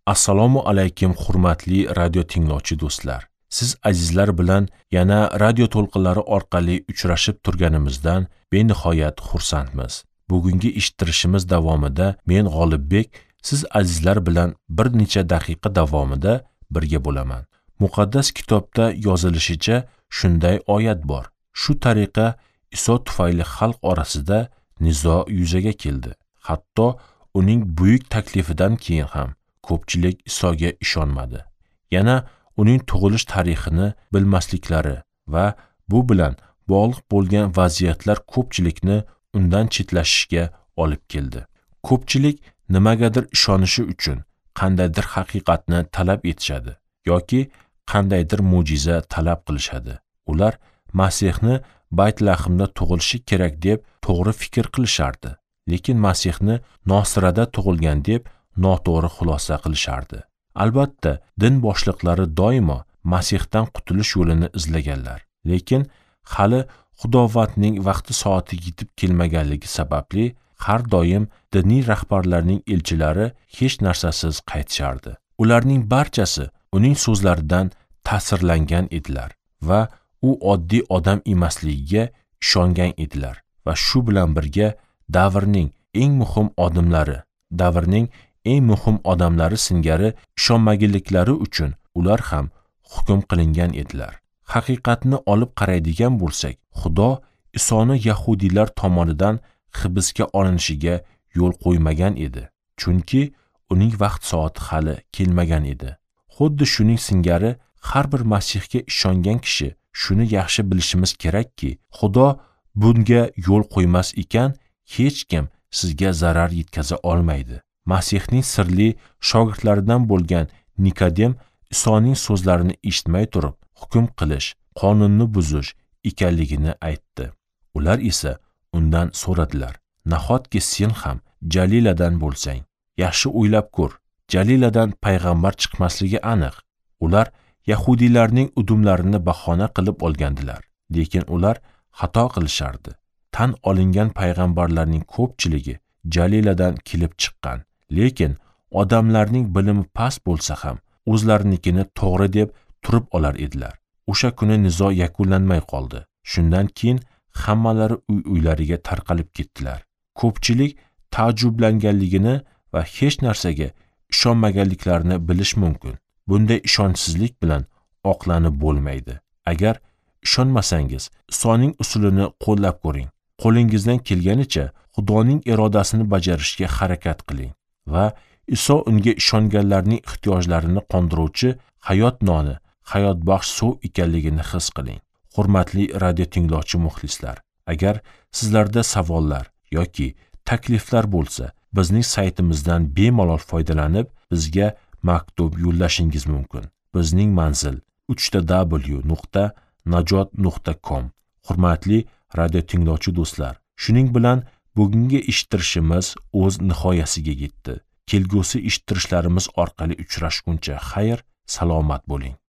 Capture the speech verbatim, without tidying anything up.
Assalomu alaykum hurmatli radio tinglovchi do'stlar. Siz azizlar bilan yana radio to'lqinlari orqali uchrashib turganimizdan benihoyat xursandmiz. Bugungi eshittirishimiz davomida men G'olibbek siz azizlar bilan bir necha daqiqa davomida birga bo'laman. Muqaddas kitobda yozilishicha shunday oyat bor. Shu tariqa Iso tufayli xalq orasida nizo yuzaga keldi. Hatto uning buyuk taklifidan keyin ham ko'pchilik Isoga ishonmadi. Yana uning tug'ilish tarixini bilmasliklari va bu bilan bog'liq bo'lgan vaziyatlar ko'pchilikni undan chetlashishga olib keldi. Ko'pchilik nimagadir ishonishi uchun qandaydir haqiqatni talab etishadi yoki qandaydir mo'jiza talab qilishadi. Ular Masihni Baytlahimda tug'ilishi kerak deb to'g'ri fikr qilishardi, lekin Masihni Nosirada tug'ilgan deb noto'g'ri xulosa qilishardi. Albatta, din boshliqlari doimo Masihdan qutulish yo'lini izlaganlar, lekin hali Xudovatning vaqti soati yetib kelmaganligi sababli har doim diniy rahbarlarning elchilari hech narsasiz qaytishardi. Ularning barchasi uning so'zlaridan ta'sirlangan edilar va u oddiy odam emasligiga ishongan edilar va shu bilan birga davrning eng muhim odamlari, davrning eng muhim odamlari singari ishonmaganliklari uchun ular ham hukm qilingan edilar. Haqiqatni olib qaraydigan bo'lsak, Xudo Isoni Yahudiylar tomonidan hibsga olinishiga yo'l qo'ymagan edi, chunki uning vaqt soati hali kelmagan edi. Xuddi shuning singari har bir Masihga ishongan kishi shuni yaxshi bilishimiz kerakki, Xudo bunga yo'l qo'ymas ekan, hech kim sizga zarar yetkaza olmaydi. Masihning sirli shogirdlaridan bo'lgan Nikodem Isoning so'zlarini eshitmay turib, hukm qilish, qonunni buzish ekanligini aytdi. Ular esa undan so'radilar: "Nahotki sen ham Jaliladan bo'lsang? Yaxshi o'ylab ko'r, Jaliladan payg'ambar chiqmasligi aniq." Ular Yahudiylarning udumlarini bahona qilib olgandilar, lekin ular xato qilishardi. Tan olingan payg'ambarlarning ko'pchiligi Jaliladan kelib chiqqan, lekin odamlarning bilimi past bo'lsa ham o'zlarinikini to'g'ri deb turib olar edilar. O'sha kuni nizo yakunlanmay qoldi. Shundan keyin hammalari uy-uylariga tarqalib ketdilar. Ko'pchilik taajjublanganligini va hech narsaga ishonmaganliklarini bilish mumkin. Bunday ishonchsizlik bilan oqlanib bo'lmaydi. Agar ishonmasangiz, Isoning usulini qo'llab ko'ring. Qo'lingizdan kelganicha Xudoning irodasini bajarishga harakat qiling va Iso unga ishonganlarning ehtiyojlarini qondiruvchi hayot noni, hayotbaxsh suv ekanligini his qiling. Hurmatli radio tinglovchi muxlislar, agar sizlarda savollar yoki takliflar bo'lsa, bizning saytimizdan bemalol foydalanib bizga maktub yo'llashingiz mumkin. Bizning manzil uch w nuqta najot nuqta com. Hurmatli radio tinglovchi do'stlar, shuning bilan bugungi eshittirishimiz o'z nihoyasiga yetdi. Kelgusi eshittirishlarimiz orqali uchrashguncha xayr, salomat bo'ling.